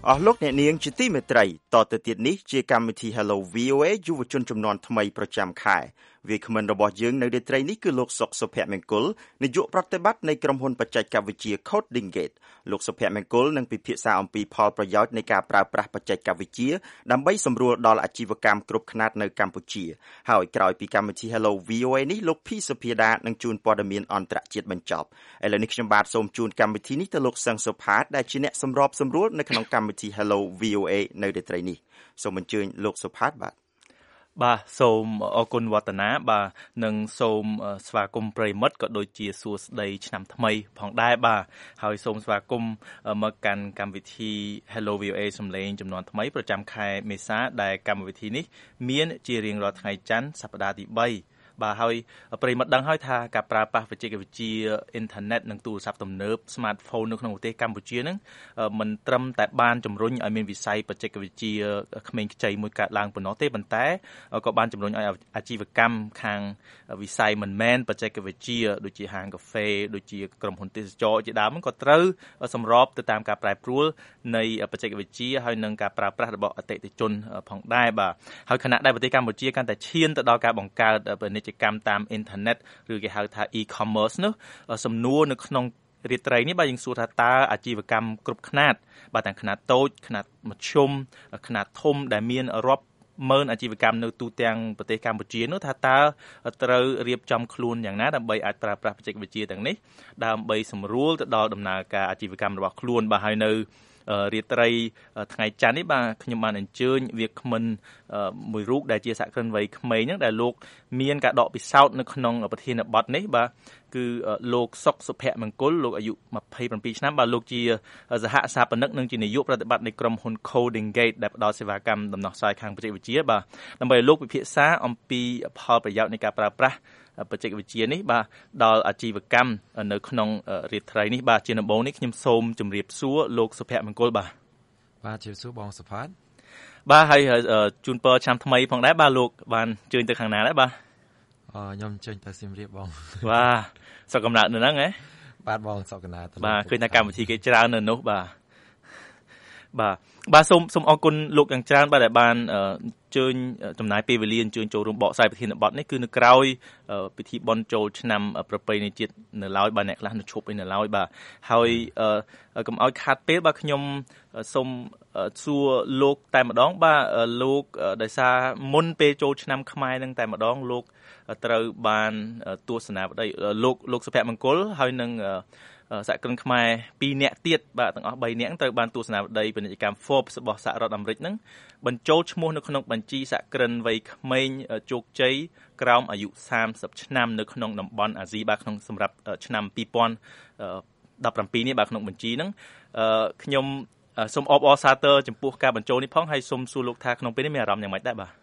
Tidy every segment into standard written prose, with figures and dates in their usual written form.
អស់លោកអ្នកនាងជាទីមេត្រីតទៅទៀតនេះជាកម្មវិធី Hello VOA យុវជនជំនាន់ថ្មីប្រចាំខែវាគ្មិនរបស់យើងនៅរាត្រីនេះគឺលោកសុកសុភមង្គលនាយកប្រតិបត្តិនៃក្រុមហ៊ុនបច្ចេកវិទ្យា Coding Gate លោកសុភមង្គលនឹងពិភាក្សាអំពីផលប្រយោជន៍នៃការប្រើប្រាស់បច្ចេកវិទ្យាដើម្បីសម្រួលដល់អាជីវកម្មគ្រប់ខ្នាតនៅកម្ពុជាហើយក្រោយពីកម្មវិធី Hello VOA នេះលោកភីសុភាដានឹងជួនព័ត៌មានអន្តរជាតិបញ្ចប់ឥឡូវនេះខ្ញុំបាទសូមជូនកម្មវិធីនេះទៅលោកសង្ឃសុផាតដែលជាអ្នកសម្របសម្រួលនៅក្នុងកម្មវិធី Hello VOA នៅរាត្រីនេះសូមអញ្ជើញលោកសុផាតបាទសូមអរគុណវឌ្ឍនាបាទនិងសូមស្វាគមន៍ប្រិមិត្តក៏ដូចជាសួស្តីឆ្នាំថ្មីផងដែរបាទហើយសូមស្វាគមន៍មកកាន់កម្មវិធី Hello VOA សំឡេងចំនួនថ្មីប្រចាំខែមេសាដែលកម្មវិធីនេះមានជារៀងរាល់ថ្ងៃច័ន្ទសប្តាហ៍ទី3បាទហើយប្រិមិត្តដឹងហើយថាការប្រើប្រាស់បច្ចេកវិទ្យាអ៊ីនធឺណិតនិងទូរស័ព្ទទំនើប Smartphone នៅក្នុងប្រទេសកម្ពុជាហ្នឹងមិនត្រឹមតែបានជំរុញឲ្យមានវិស័យបច្ចេកវិទ្យាក្មេងខ្ចីមួយកើតឡើងប៉ុណ្ណោះទេប៉ុន្តែក៏បានជំរុញឲ្យអាជីវកម្មខាងវិស័យមិនមែនបច្ចេកវិទ្យាដូចជាហាងកាហ្វេដូចជាក្រុមហ៊ុនទេសចរជាដើមក៏ត្រូវសម្របទៅតាមការប្រែប្រួលនៃបច្ចេកវិទ្យាហើយនិងការប្រើប្រាស់របស់អតិថិជនផងដែរបាទហើយខណៈដែលប្រទេសកម្ពុជាកាន់តែឈានទៅដល់ការបង្កើតពាណិជ្ជកម្មតាមអ៊ីនធឺណិតឬគេហៅថា e-commerce នោះសំណួរនៅក្នុងរាត្រីនេះបាទយើងសួរថាតើអាជីវកម្មគ្រប់ខ្នាតបាទទាំងខ្នាតតូចខ្នាតមធ្យមខ្នាតធំដែលមានរាប់ម៉ឺនអាជីវកម្មនៅទូទាំងប្រទេសកម្ពុជានោះថាតើត្រូវរៀបចំខ្លួនយ៉ាងណាដើម្បីអាចប្រើប្រាស់បច្ចេកវិទ្យាទាំងនេះដើម្បីសម្រួលទៅដល់ដំណើរការអាជីវកម្មរបស់ខ្លួនបាទហើយនៅរាត្រីថ្ងៃច័ន្ទនេះបាទខ្ញុំបានអញ្ជើញវាគ្មិនមួយរូបដែលជាសហគ្រិនវ័យក្មេងហ្នឹងដែលលោកមានការដកពិសោធន៍នៅក្នុងប្រធានបទនេះបាទគឺលោកសុកសុភមង្គលលោកអាយុ27ឆ្នាំបាទលោកជាសហស្ថាបនិកនិងជានាយកប្រតិបត្តិនៃក្រុមហ៊ុន Coding Gate ដែលផ្ដល់សេវាកម្មដំណោះស្រាយខាងបច្ចេកវិទ្យាបាទដើម្បីលោកពិភាក្សាអំពីផលប្រយោជន៍នៃការប្រើប្រាស់បច្ចេកវិទ្យានេះបាទដល់អាជីវកម្មនៅក្នុងរាត្រីនេះបាទជាដំបូងនេះខ្ញុំសូមជម្រាបសួរលោកសុភមង្គលបាទជម្រាបសួរបងសុផាតបាទហើយជូនពរឆ្នាំថ្មីផងដែរបាទលោកបានជើញទៅខាងណាដែរបាទខ្ញុំជើញទៅសៀមរាបបងបាទសុខកំណើតនៅហ្នឹងហ៎បាទបងសុខកំណើតបាទឃើញថាកម្មវិធីគេច្រើននៅនោះបាទសូមអរគុណលោកយ៉ាងច្រើនបាទដែលបានជើញចំណាយពេលវេលាអញ្ជើញចូលរួមបកស្រាយប្រធានបទនេះគឺនៅក្រៅពិធីបុណ្យចូលឆ្នាំប្រពៃណីជាតិនៅឡើយបាទអ្នកខ្លះនៅឈប់នៅឡើយបាទហើយកុំឲ្យខាតពេលបាទខ្ញុំសូមសួរលោកតែម្ដងបាទលោកដោយសារមុនពេលចូលឆ្នាំខ្មែរនឹងតែម្ដងលោកត្រូវបានទស្សនាប្តីលោកសុភមង្គលហើយនឹងសហគ្រិនខ្មែរ2នាក់ទៀតបាទទាំងអស់3នាក់ត្រូវបានទស្សនាវដ្តីពាណិជ្ជកម្ម Forbes របស់សហរដ្ឋអាមេរិកហ្នឹងបញ្ចូលឈ្មោះនៅក្នុងបញ្ជីសហគ្រិនវ័យក្មេងជោគជ័យក្រោមអាយុ30ឆ្នាំនៅក្នុងតំបន់អាស៊ីបាទក្នុងសម្រាប់ឆ្នាំ2017នេះបាទក្នុងបញ្ជីហ្នឹងខ្ញុំសូមអបអរសាទរចំពោះការបញ្ចូលនេះផងហើយសូមសួរលោកថាក្នុងពេលនេះមានអារម្មណ៍យ៉ាងម៉េចដែរបាទ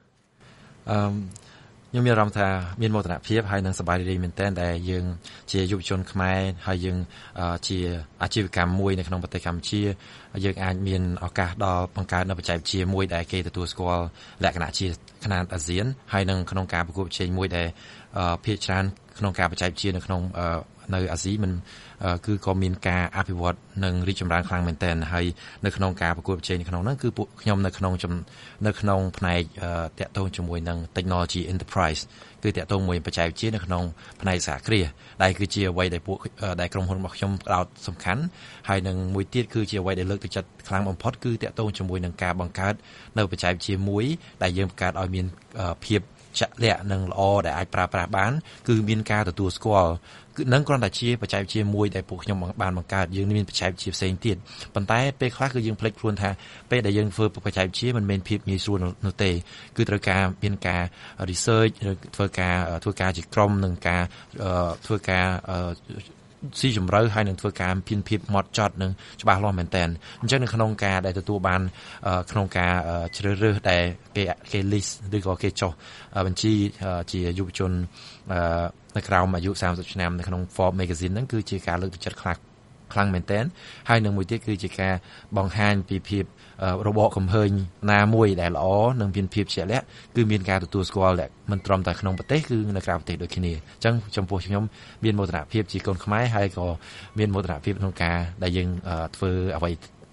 ខ្ញុំមានអារម្មណ៍ថាមានមោទនភាពហើយនឹងសប្បាយរីករាយមែនទែនដែលយើងជាយុវជនខ្មែរហើយយើងជាអាជីវកម្មមួយនៅក្នុងប្រទេសកម្ពុជាយើងអាចមានឱកាសដល់បង្កើតនៅបច្ចេកវិទ្យាមួយដែលគេទទួលស្គាល់លក្ខណៈជាខ្នាតអាស៊ានហើយនឹងក្នុងការប្រកួតប្រជែងមួយដែលភាគច្រើនក្នុងការបច្ចេកវិទ្យានៅក្នុងនៅអាស៊ីមិនគឺក៏មានការអភិវឌ្ឍនិងរីកចម្រើនខ្លាំងមែនទែនហើយនៅក្នុងការប្រកួតប្រជែងនៅក្នុងហ្នឹងគឺពួកខ្ញុំនៅក្នុងផ្នែកតាក់ទងជាមួយនឹង Technology Enterprise គឺតាក់ទងមួយបច្ចេកវិទ្យានៅក្នុងផ្នែកសហគ្រាសដែលគឺជាអ្វីដែលក្រុមហ៊ុនរបស់ខ្ញុំផ្ដោតសំខាន់ហើយនឹងមួយទៀតគឺជាអ្វីដែលលើកទឹកចិត្តខ្លាំងបំផុតគឺតាក់ទងជាមួយនឹងការបង្កើតនៅបច្ចេកវិទ្យាមួយដែលយើងបង្កើតឲ្យមានភាពជាក់លាក់និងល្អដែលអាចប្រើប្រាស់បានគឺមានការទទួលស្គាល់គឺនឹងគ្រាន់តែជាបច្ចេកវិទ្យាមួយដែលពួកខ្ញុំបានបង្កើតយើងមានបច្ចេកវិទ្យាផ្សេងទៀតប៉ុន្តែពេលខ្លះគឺយើងភ្លេចខ្លួនថាពេលដែលយើងធ្វើបច្ចេកវិទ្យាមិនមែនភាពងាយស្រួលនោះទេគឺត្រូវការមានការ research ធ្វើការជាក្រុមនិងការធ្វើការស៊ីជម្រៅហើយនឹងធ្វើការពិនភាពម៉ត់ចត់នឹងច្បាស់លាស់មែនតើអញ្ចឹងនៅក្នុងការដែលទទួលបានក្នុងការជ្រើសរើសដែលគេ list ឬក៏គេចុះបញ្ជីជាយុវជននៅក្រោមអាយុ30ឆ្នាំនៅក្នុង Forbes Magazine ហ្នឹងគឺជាការលើកទឹកចិត្តខ្លាំងមែនតើហើយនឹងមួយទៀតគឺជាការបង្ហាញពីភាពរបបកំហើញណាមួយដែលល្អនិងមានភាពជាក់លាក់គឺមានការទទួលស្គាល់មិនត្រឹមតែក្នុងប្រទេសគឺនៅក្រៅប្រទេសដូចគ្នាអញ្ចឹងចំពោះខ្ញុំមានមោទនភាពជាកូនខ្មែរហើយក៏មានមោទនភាពក្នុងការដែលយើងធ្វើអ្វី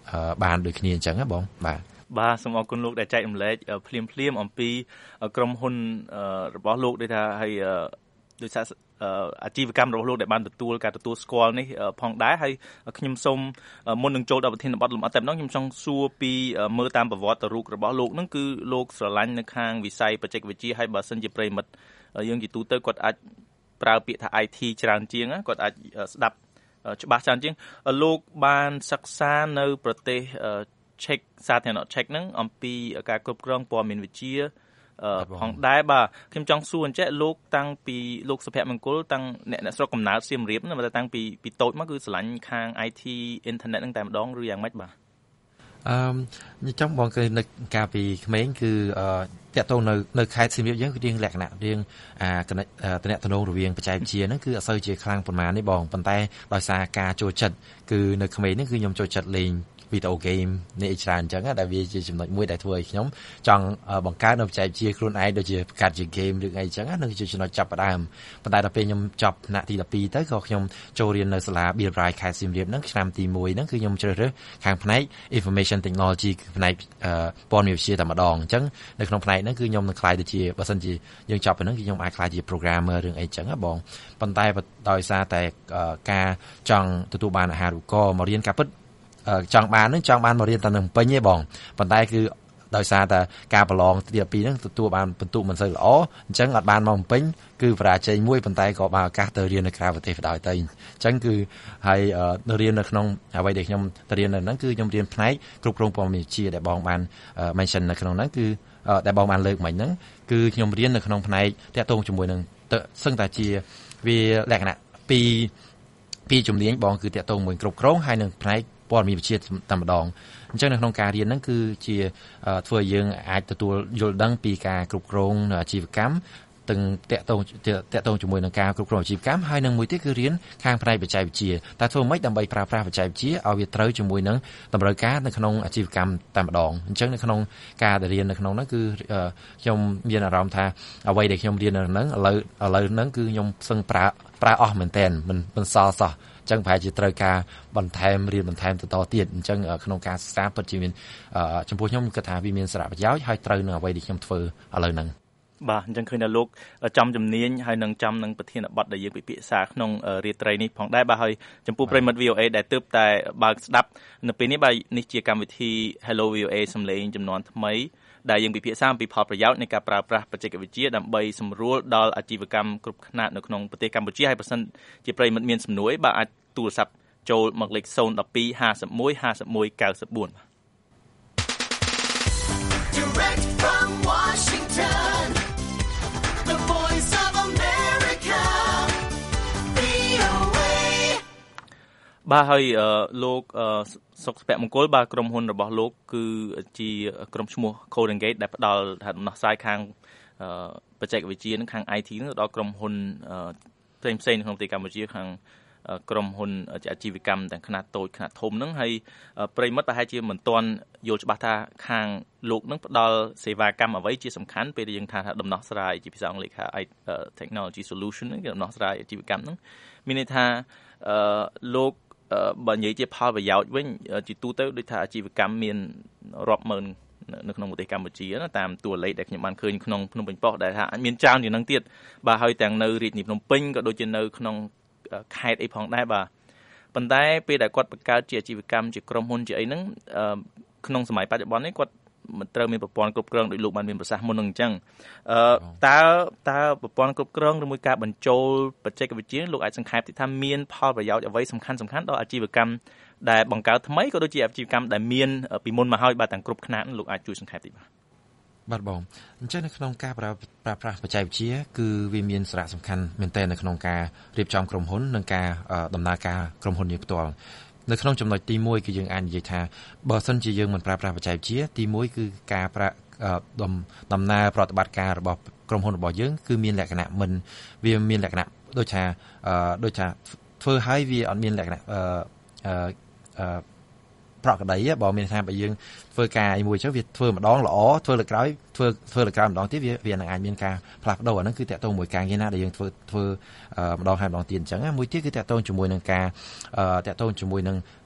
បានដូចគ្នាអញ្ចឹងណាបងបាទសូមអរគុណលោកដែលចែករំលែកភ្លាមអំពីក្រុមហ៊ុនរបស់លោកដូចថាហើយដោយសារអាជីវកម្មរបស់លោកដែលបានទទួលការទទួលស្គាល់នេះផងដែរហើយខ្ញុំសូមមុននឹងចូលដល់ប្រធានបទលំអិតតែម្ដងខ្ញុំចង់សួរពីមើលតាមប្រវត្តិរូបរបស់លោកហ្នឹងគឺលោកស្រឡាញ់នៅខាងវិស័យបច្ចេកវិទ្យាហើយបើសិនជាប្រិមិត្តយើងជាទូទៅគាត់អាចប្រើពាក្យថា IT ច្រើនជាងគាត់អាចស្ដាប់ច្បាស់ច្រើនជាងលោកបានសិក្សានៅប្រទេសCzech សាធារណរដ្ឋ Czech ហ្នឹងអំពីការគ្រប់គ្រងព័ត៌មានវិទ្យាផងដែរបាទខ្ញុំចង់សួរអញ្ចឹងលោកតាំងពីលោកសុភមង្គលតាំងអ្នកស្រុកកំណើតសៀមរាបតែតាំងពីតូចមកគឺស្រឡាញ់ខាង IT internet ហ្នឹងតែម្ដងឬយ៉ាងម៉េចបាទចង់បងគឺនៅកាលពីក្មេងគឺតាក់ទងនៅខេត្តសៀមរាបយើងគឺរៀងលក្ខណៈរៀងតំណែងរវាងបច្ចេកវិទ្យាហ្នឹងគឺអត់សូវជាខ្លាំងប៉ុន្មានទេបងប៉ុន្តែដោយសារការចូលចិត្តគឺនៅក្មេងហ្នឹងគឺខ្ញុំចូលចិត្តលេងវីដេអូហ្គេមនេះច្រើនអញ្ចឹងដែលវាជាចំណុចមួយដែលធ្វើឲ្យខ្ញុំចង់បង្កើតនៅបច្ចេកវិទ្យាខ្លួនឯងដូចជាបង្កើតជាហ្គេមឬអីអញ្ចឹងនឹងជាចំណុចចាប់ផ្ដើមប៉ុន្តែដល់ពេលខ្ញុំចប់ថ្នាក់ទី12ទៅក៏ខ្ញុំចូលរៀននៅសាលា BRI ខេត្តសៀមរាបហ្នឹងឆ្នាំទី1ហ្នឹងគឺខ្ញុំជ្រើសរើសខាងផ្នែក Information Technology គឺផ្នែកព័ត៌មានវិទ្យាតែម្ដងអញ្ចឹងនៅក្នុងផ្នែកហ្នឹងគឺខ្ញុំនឹងខ្លាយទៅជាបើសិនជាយើងចប់ពីហ្នឹងគឺខ្ញុំអាចខ្លាយជា programmer រឿងអីអញ្ចឹងបងប៉ុន្តែដោយសារតែការចង់ទទួលបានអាហារូបករណ៍មករៀនការពិតចង់បានមករៀនតែនៅភ្នំពេញទេបងប៉ុន្តែគឺដោយសារតែការប្រឡងទី12ហ្នឹងទទួលបានបន្ទុកមិនសូវល្អអញ្ចឹងអត់បានមកភ្នំពេញគឺបរាជ័យមួយប៉ុន្តែក៏បានឱកាសទៅរៀននៅក្រៅប្រទេសបណ្ដោយទៅអញ្ចឹងគឺហើយរៀននៅក្នុងអ្វីដែលខ្ញុំទៅរៀននៅហ្នឹងគឺខ្ញុំរៀនផ្នែកគ្រប់គ្រងព័ត៌មានវិទ្យាដែលបងបាន mention នៅក្នុងហ្នឹងគឺដែលបងបានលើកមិញហ្នឹងគឺខ្ញុំរៀននៅក្នុងផ្នែកតាក់ទងជាមួយនឹងសឹងតែជាវាលក្ខណៈពីជំនាញបងគឺតាក់ទងមួយគ្រប់គ្រងហើយនឹងផ្នែកព័ត៌មានវិទ្យាតែម្ដងអញ្ចឹងនៅក្នុងការរៀនហ្នឹងគឺជាធ្វើឲ្យយើងអាចទទួលយល់ដឹងពីការគ្រប់គ្រងអាជីវកម្មទាំងតាក់ទងជាមួយនឹងការគ្រប់គ្រងអាជីវកម្មហើយនឹងមួយទៀតគឺរៀនខាងផ្នែកបច្ចេកវិទ្យាតែធ្វើម៉េចដើម្បីប្រើប្រាស់បច្ចេកវិទ្យាឲ្យវាត្រូវជាមួយនឹងតម្រូវការនៅក្នុងអាជីវកម្មតែម្ដងអញ្ចឹងនៅក្នុងការដែលរៀននៅក្នុងហ្នឹងគឺខ្ញុំមានអារម្មណ៍ថាអ្វីដែលខ្ញុំរៀននៅហ្នឹងឥឡូវហ្នឹងគឺខ្ញុំសឹងប្រើអស់មែនតើមិនសល់សោះចឹងប្រហែលជាត្រូវការបន្ថែមរៀនបន្ថែមទៅទៀតអញ្ចឹងក្នុងការសិក្សាពិតជាមានចំពោះខ្ញុំគិតថាវាមានសារៈប្រយោជន៍ហើយត្រូវនឹងអ្វីដែលខ្ញុំធ្វើឥឡូវហ្នឹងបាទអញ្ចឹងឃើញថាលោកចំជំនាញហើយនឹងចំនឹងប្រធានបទដែលយើងពិភាក្សាក្នុងរាត្រីនេះផងដែរបាទហើយចំពោះប្រិមិត្ត VOA ដែលទើបតែបើកស្ដាប់នៅពេលនេះបាទនេះជាកម្មវិធី Hello VOA សំឡេងចំនួនថ្មីដែលយើងពិភាក្សាអំពីផលប្រយោជន៍នៃការប្រើប្រាស់បច្ចេកវិទ្យាដើម្បីសម្រួលដល់អាជីវកម្មគ្រប់ខ្នាតនៅក្នុងប្រទេសកម្ពុជាហើយបើសិនជាប្រិមិត្តមានសំណួរបាទអាចទូរស័ព្ទចូលមកលេខ012 51 51 94 Direct from Washington, the voice of America, VOA. បាទហើយលោកសុខភមង្គលបាទក្រុមហ៊ុនរបស់លោកគឺជាក្រុមឈ្មោះ Codengate ដែលផ្ដល់ថាដំណោះស្រាយខាងបច្ចេកវិទ្យានឹងខាង IT នឹងដល់ក្រុមហ៊ុនផ្សេងៗនៅក្នុងប្រទេសកម្ពុជាខាងក្រុមហ៊ុនអាជីវកម្មទាំងខ្នាតតូចខ្នាតធំហ្នឹងហើយប្រិមិត្តប្រហែលជាមិនទាន់យល់ច្បាស់ថាខាងលោកនឹងផ្ដល់សេវាកម្មអ្វីជាសំខាន់ពេលដែលយើងថាដំណោះស្រាយជាភាសាអង់គ្លេសថា technology solution ហ្នឹងគឺដំណោះស្រាយអាជីវកម្មហ្នឹងមានន័យថាលោកបើនិយាយជាផលប្រយោជន៍វិញជាទូទៅដូចថាអាជីវកម្មមានរាប់ម៉ឺននៅក្នុងប្រទេសកម្ពុជាណាតាមតួលេខដែលខ្ញុំបានឃើញក្នុងភ្នំពេញប៉ុស្តិ៍ដែលថាមានច្រើនជាងនឹងទៀតបាទហើយទាំងនៅរាជធានីភ្នំពេញក៏ដូចជានៅក្នុងខេត្តអីផងដែរបាទប៉ុន្តែពេលដែលគាត់បង្កើតជាអាជីវកម្មជាក្រុមហ៊ុនជាអីហ្នឹងក្នុងសម័យបច្ចុប្បន្ននេះគាត់មិនត្រូវមានប្រព័ន្ធគ្រប់គ្រងដោយលោកបានមានប្រសាសន៍មុននឹងអញ្ចឹងតើប្រព័ន្ធគ្រប់គ្រងឬមួយការបញ្ចូលបច្ចេកវិទ្យាលោកអាចសង្ខេបទីថាមានផលប្រយោជន៍អ្វីសំខាន់ដល់អាជីវកម្មដែលបង្កើតថ្មីក៏ដូចជាអាជីវកម្មដែលមានពីមុនមកហើយបាទទាំងគ្រប់ខ្នាតលោកអាចជួយសង្ខេបតិចបាទបងអញ្ចឹងនៅក្នុងការប្រើប្រាស់បច្ចេកវិទ្យាគឺវាមានសារៈសំខាន់មែនទែននៅក្នុងការរៀបចំក្រុមហ៊ុននិងការដំណើរការក្រុមហ៊ុនយើងផ្ទាល់នៅក្នុងចំណុចទី1គឺយើងអាចនិយាយថាបើសិនជាយើងមិនប្រើប្រាស់បច្ចេកវិទ្យាទី1គឺការដំណើរប្រតិបត្តិការរបស់ក្រុមហ៊ុនរបស់យើងគឺមានលក្ខណៈវាមានលក្ខណៈដូចថាធ្វើឲ្យវាអត់មានលក្ខណៈប្រកបដីបើមានថាបើយើងធ្វើការអីមួយចឹងវាធ្វើម្ដងល្អធ្វើលើក្រោយធ្វើលើក្រោយម្ដងទៀតវានឹងអាចមានការផ្លាស់ប្ដូរអាហ្នឹងគឺតាក់ទងមួយការងារណាដែលយើងធ្វើម្ដងហើយម្ដងទៀតអញ្ចឹងមួយទៀតគឺតាក់ទងជាមួយនឹងការតាក់ទងជាមួយនឹង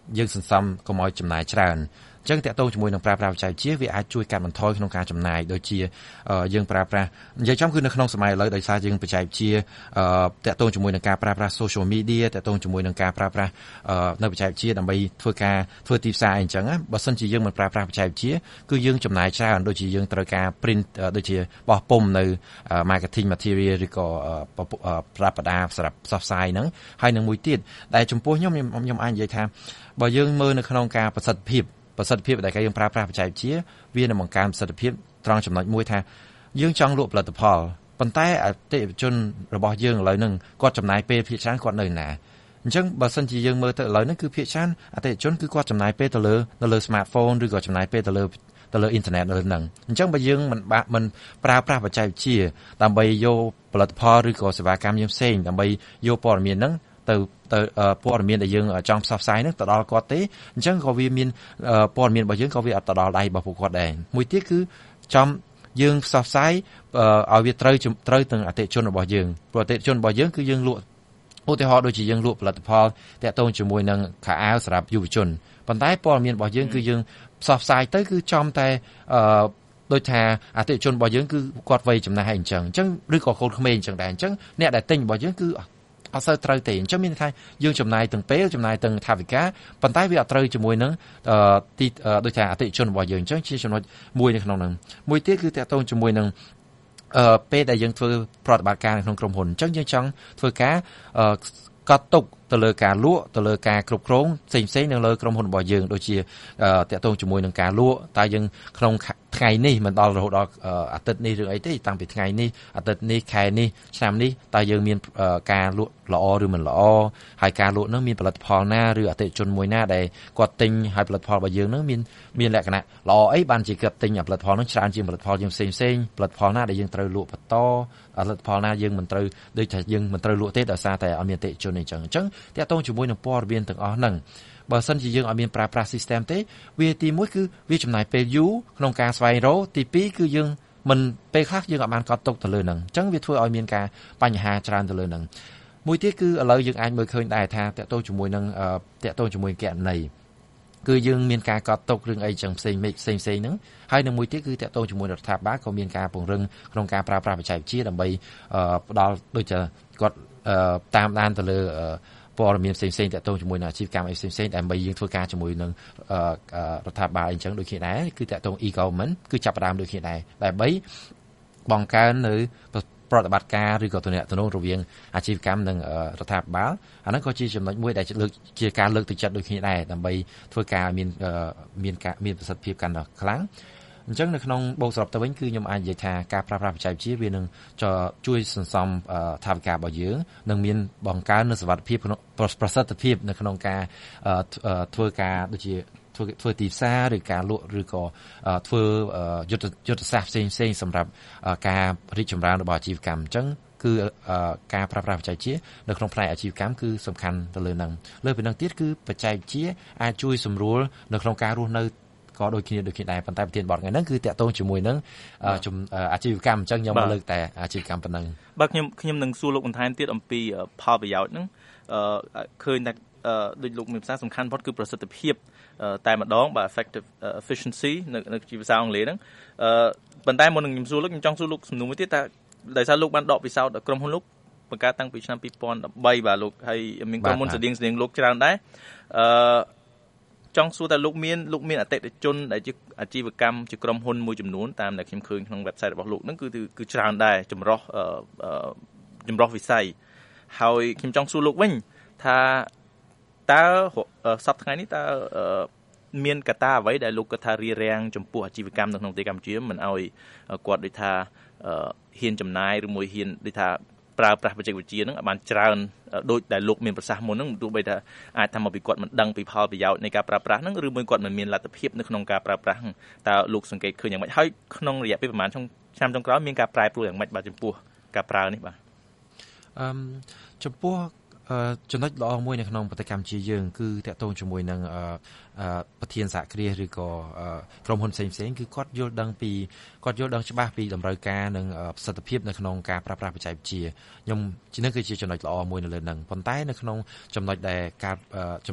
យើងសន្សំកុំឲ្យចំណាយច្រើនអញ្ចឹងតកតងជាមួយនឹងប្រើប្រាស់បច្ចេកវិទ្យាវាអាចជួយកាត់បន្ថយក្នុងការចំណាយដូចជាយើងប្រើប្រាស់និយាយចំគឺនៅក្នុងសម័យឥឡូវដោយសារយើងបច្ចេកវិទ្យាតកតងជាមួយនឹងការប្រើប្រាស់ social media តកតងជាមួយនឹងការប្រើប្រាស់នៅបច្ចេកវិទ្យាដើម្បីធ្វើទីផ្សារអីអញ្ចឹងបើសិនជាយើងមិនប្រើប្រាស់បច្ចេកវិទ្យាគឺយើងចំណាយច្រើនដូចជាយើងត្រូវការ print ដូចជាបោះពុម្ពនៅ marketing material ឬក៏ប្រដាប់ប្រដាសម្រាប់ផ្សព្វផ្សាយហ្នឹងហើយនឹងមួយទៀតដែលចំពោះខ្ញុំអាចនិយាយថាបើយើងមើលនៅក្នុងការប្រសិទ្ធភាពដែលយើងប្រើប្រាស់បច្ចេកវិទ្យាវានឹងបង្កើនប្រសិទ្ធភាពត្រង់ចំណុចមួយថាយើងចង់លក់ផលិតផលប៉ុន្តែអតិថិជនរបស់យើងឥឡូវហ្នឹងគាត់ចំណាយពេលភាគច្រើនគាត់នៅណាអញ្ចឹងបើសិនជាយើងមើលទៅឥឡូវហ្នឹងគឺភាគច្រើនអតិថិជនគឺគាត់ចំណាយពេលទៅលើ smartphone ឬក៏ចំណាយពេលទៅលើអ៊ីនធឺណិតនៅហ្នឹងអញ្ចឹងបើយើងមិនប្រើប្រាស់បច្ចេកវិទ្យាដើម្បីយកផលិតផលឬក៏សេវាកម្មយើងផ្សេងដើម្បីយកព័ត៌មានហ្នឹងទៅព័ត៌មានដែលយើងចង់ផ្សព្វផ្សាយហ្នឹងទៅដល់គាត់ទេអញ្ចឹងក៏វាមានព័ត៌មានរបស់យើងក៏វាអត់ទៅដល់ដៃរបស់ពួកគាត់ដែរមួយទៀតគឺយើងផ្សព្វផ្សាយឲ្យវាត្រូវទាំងអតិថិជនរបស់យើងព្រោះអតិថិជនរបស់យើងគឺយើងលក់ឧទាហរណ៍ដូចជាយើងលក់ផលិតផលតាក់ទងជាមួយនឹងខោអាវសម្រាប់យុវជនប៉ុន្តែព័ត៌មានរបស់យើងគឺយើងផ្សព្វផ្សាយទៅគឺចំតែដូចថាអតិថិជនរបស់យើងគឺគាត់វ័យចំណាស់ហើយអញ្ចឹងឬក៏កូនក្មេងអញ្ចឹងដែរអញ្ចឹងអ្នកដែលទិញរបស់យើងគឺអត់សូវត្រូវទេអញ្ចឹងមានថាយើងចំណាយទាំងពេលចំណាយទាំងថវិកាប៉ុន្តែវាអត់ត្រូវជាមួយនឹងដូចថាអតិថិជនរបស់យើងអញ្ចឹងជាចំណុចមួយនៅក្នុងហ្នឹងមួយទៀតគឺតាក់ទងជាមួយនឹងពេលដែលយើងធ្វើប្រតិបត្តិការនៅក្នុងក្រុមហ៊ុនអញ្ចឹងយើងចង់ធ្វើការកត់ទុកទៅលើការលក់ទៅលើការគ្រប់គ្រងផ្សេងនៅលើក្រុមហ៊ុនរបស់យើងដូចជាតាក់ទងជាមួយនឹងការលក់តើយើងក្នុងថ្ងៃនេះមិនដល់រហូតដល់អាទិត្យនេះឬអីទេតាំងពីថ្ងៃនេះអាទិត្យនេះខែនេះឆ្នាំនេះតើយើងមានការលក់ល្អឬមិនល្អហើយការលក់នោះមានផលិតផលណាឬអតិថិជនមួយណាដែលគាត់ទិញហើយផលិតផលរបស់យើងនោះមានលក្ខណៈល្អអីបានជាគាត់ទិញផលិតផលនោះច្រើនជាងផលិតផលយើងផ្សេងផលិតផលណាដែលយើងត្រូវលក់បន្តផលិតផលណាយើងមិនត្រូវដូចថាយើងមិនត្រូវលក់ទេដោយសារតែអត់មានអតិថិជនអីចឹងតាក់ទងជាមួយនឹងព័ត៌មានទាំងអស់ហ្នឹងបើសិនជាយើងអត់មានប្រើប្រាស់ system ទេវាទី1គឺវាចំណាយពេលយូរក្នុងការស្វែងរកទី2គឺយើងមិនពេលខ្លះយើងអត់បានកត់ទុកទៅលើហ្នឹងអញ្ចឹងវាធ្វើឲ្យមានការបញ្ហាច្រើនទៅលើហ្នឹងមួយទៀតគឺឥឡូវយើងអាចមើលឃើញដែរថាតាក់ទងជាមួយនឹងតាក់ទងជាមួយគណនេយ្យគឺយើងមានការកត់ទុករឿងអីចឹងផ្សេងហ្នឹងហើយនឹងមួយទៀតគឺតាក់ទងជាមួយរដ្ឋាភិបាលក៏មានការពង្រឹងក្នុងការប្រើប្រាស់បច្ចេកវិទ្យាដើម្បីផ្ដល់ដូចជាគាត់តាមដានទៅលើព័ត៌មានផ្សេងតាក់ទងជាមួយនឹងអាជីវកម្មផ្សេងដើម្បីយើងធ្វើការជាមួយនឹងរដ្ឋាភិបាលអញ្ចឹងដូចគ្នាដែរគឺតាក់ទង e-government គឺចាប់ផ្ដើមដូចគ្នាដែរដើម្បីបង្កើននៅប្រតិបត្តិការឬក៏ទំនាក់ទំនងរវាងអាជីវកម្មនិងរដ្ឋាភិបាលអាហ្នឹងក៏ជាចំណុចមួយដែលជាការលើកទឹកចិត្តដូចគ្នាដែរដើម្បីធ្វើការមានប្រសិទ្ធភាពកាន់តែខ្លាំងអញ្ចឹងនៅក្នុងបូកសរុបទៅវិញគឺខ្ញុំអាចនិយាយថាការប្រើប្រាស់បច្ចេកវិទ្យាវានឹងជួយសន្សំថវិការបស់យើងនិងមានបង្កើននូវសុវត្ថិភាពប្រសិទ្ធភាពនៅក្នុងការធ្វើការដូចជាធ្វើទីផ្សារឬការលក់ឬក៏ធ្វើយុទ្ធសាស្ត្រផ្សេងសម្រាប់ការរីកចម្រើនរបស់អាជីវកម្មអញ្ចឹងគឺការប្រើប្រាស់បច្ចេកវិទ្យានៅក្នុងផ្នែកអាជីវកម្មគឺសំខាន់ទៅលើហ្នឹងលើពីហ្នឹងទៀតគឺបច្ចេកវិទ្យាអាចជួយសម្រួលនៅក្នុងការរស់នៅក៏ដូចគ្នាដែរប៉ុន្តែប្រធានបទថ្ងៃហ្នឹងគឺតាក់ទងជាមួយនឹងអាជីវកម្មអញ្ចឹងខ្ញុំលើកតែអាជីវកម្មប៉ុណ្ណឹងបាទខ្ញុំនឹងសួរលោកបន្ថែមទៀតអំពីផលប្រយោជន៍ហ្នឹងឃើញថាដូចលោកមានភាសាសំខាន់បំផុតគឺប្រសិទ្ធភាពតែម្ដងបាទ effective efficiency នៅជាភាសាអង់គ្លេសហ្នឹងប៉ុន្តែមុននឹងខ្ញុំសួរលោកខ្ញុំចង់សួរលោកសំណួរមួយទៀតថាដោយសារលោកបានដកពិសោធន៍ក្រុមហ៊ុនលោកបង្កើតតាំងពីឆ្នាំ2013បាទលោកហើយមានក្រុមហ៊ុនស្តៀងលោកច្រើនដែរចង់សួរថាលោកមានអតិថិជនដែលជាអាជីវកម្មជាក្រុមហ៊ុនមួយចំនួនតាមដែលខ្ញុំឃើញក្នុង website របស់លោកហ្នឹងគឺច្រើនដែរចម្រុះវិស័យហើយខ្ញុំចង់សួរលោកវិញថាតើសប្តាហ៍ថ្ងៃនេះតើមានកត្តាអ្វីដែលលោកគាត់ថារារាំងចំពោះអាជីវកម្មនៅក្នុងប្រទេសកម្ពុជាមិនឲ្យគាត់ដូចថាហ៊ានចំណាយឬមួយហ៊ានដូចថាប្រើប្រាស់បច្ចេកវិទ្យាហ្នឹងឲ្យបានច្រើនដូចដែលលោកមានប្រសាសន៍មុនហ្នឹងទោះបីថាអាចថាមកពីគាត់មិនដឹងពីផលប្រយោជន៍នៃការប្រើប្រាស់ហ្នឹងឬមួយគាត់មិនមានលទ្ធភាពនៅក្នុងការប្រើប្រាស់តើលោកសង្កេតឃើញយ៉ាងម៉េចហើយក្នុងរយៈពេលប្រហែលឆ្នាំចុងក្រោយមានការប្រែប្រួលយ៉ាងម៉េចបាទចំពោះការប្រើនេះបាទចំពោះចំណុចល្អមួយនៅក្នុងប្រទេសកម្ពុជាយើងគឺតាក់ទងជាមួយនឹងប្រធានសហគ្រាសឬក៏ក្រុមហ៊ុនផ្សេងគឺគាត់យល់ដឹងច្បាស់ពីតម្រូវការនិងប្រសិទ្ធភាពនៅក្នុងការប្រើប្រាស់បច្ចេកវិទ្យាខ្ញុំនេះគឺជាចំណុចល្អមួយនៅលើហ្នឹងប៉ុន្តែនៅក្នុងចំណុចដែលការចំណុច